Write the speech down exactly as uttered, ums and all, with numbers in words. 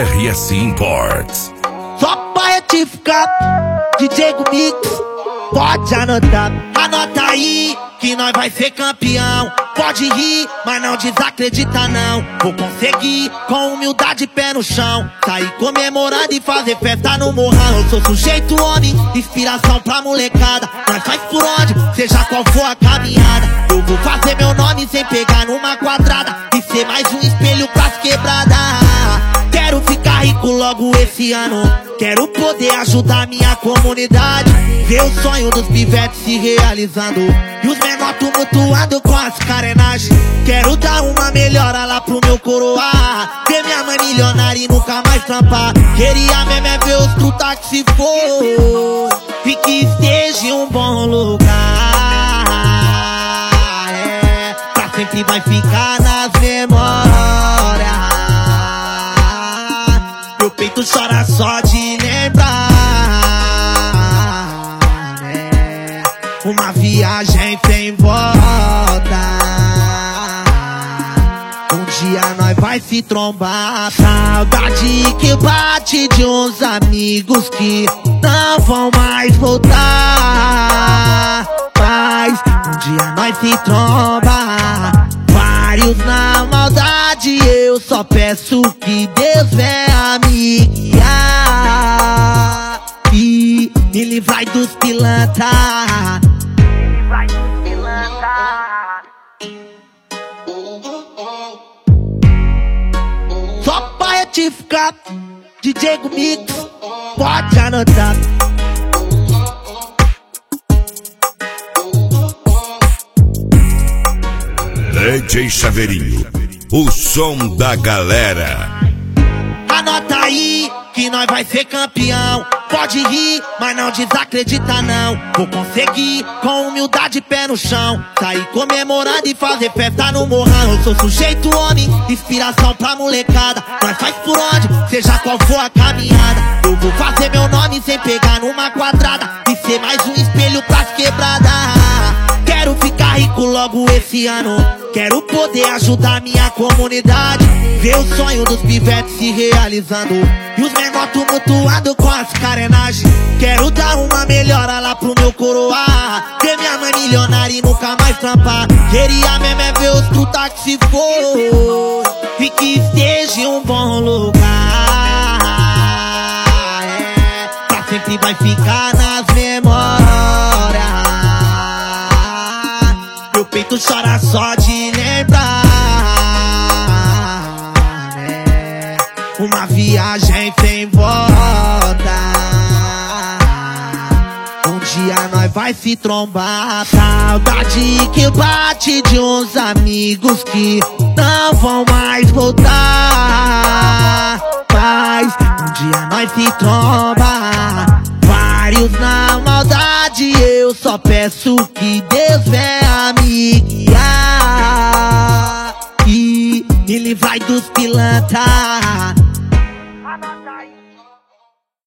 R S Imports. Só pra retificar, D J Mix, pode anotar. Anota aí que nós vai ser campeão. Pode rir, mas não desacredita não. Vou conseguir, com humildade, pé no chão. Sair comemorando e fazer festa no morrão. Eu sou sujeito homem, inspiração pra molecada. Nós faz por onde, seja qual for a caminhada. Eu vou fazer meu nome sem pegar numa quadrada e ser mais um espelho pras quebradas. Quero ficar rico logo esse ano. Quero poder ajudar minha comunidade. Ver o sonho dos pivetes se realizando e os menor tumultuando com as carenagens. Quero dar uma melhora lá pro meu coroar. Ver minha mãe milionária e nunca mais trampar. Queria mesmo é ver os truta que se for e que esteja em um bom lugar. É, pra sempre vai ficar nas memórias. Meu peito chora só de lembrar. É uma viagem sem volta. Um dia nós vai se trombar. Saudade que bate de uns amigos que não vão mais voltar. Mas um dia nós se tromba. Vários na maldade, eu só peço que Deus venha me guiar e me livrai dos pilantra. Só pra retificar, D J Mix, pode anotar. D J Chaveirinho, o som da galera. Anota aí que nós vai ser campeão. Pode rir, mas não desacredita não. Vou conseguir, com humildade, pé no chão. Sair comemorando e fazer festa no morrão. Eu sou sujeito homem, inspiração pra molecada. Nós faz por onde, seja qual for a caminhada. Eu vou fazer meu nome sem pegar numa quadrada e ser mais um espelho pras quebradas. Quero ficar rico logo esse ano. Quero poder ajudar minha comunidade. Ver o sonho dos pivetes se realizando e os menor tumultuando com as carenagens. Quero dar uma melhora lá pro meu coroar. Ver minha mãe milionária e nunca mais trampar. Queria mesmo é ver os truta que se for e que esteja em um bom lugar. É, pra sempre vai ficar nas memórias. Meu peito chora só de lembrar. É uma viagem sem volta. Um dia nós vai se trombar. Saudade que bate de uns amigos que não vão mais voltar. Mas um dia nós se tromba. Vários na maldade, eu só peço que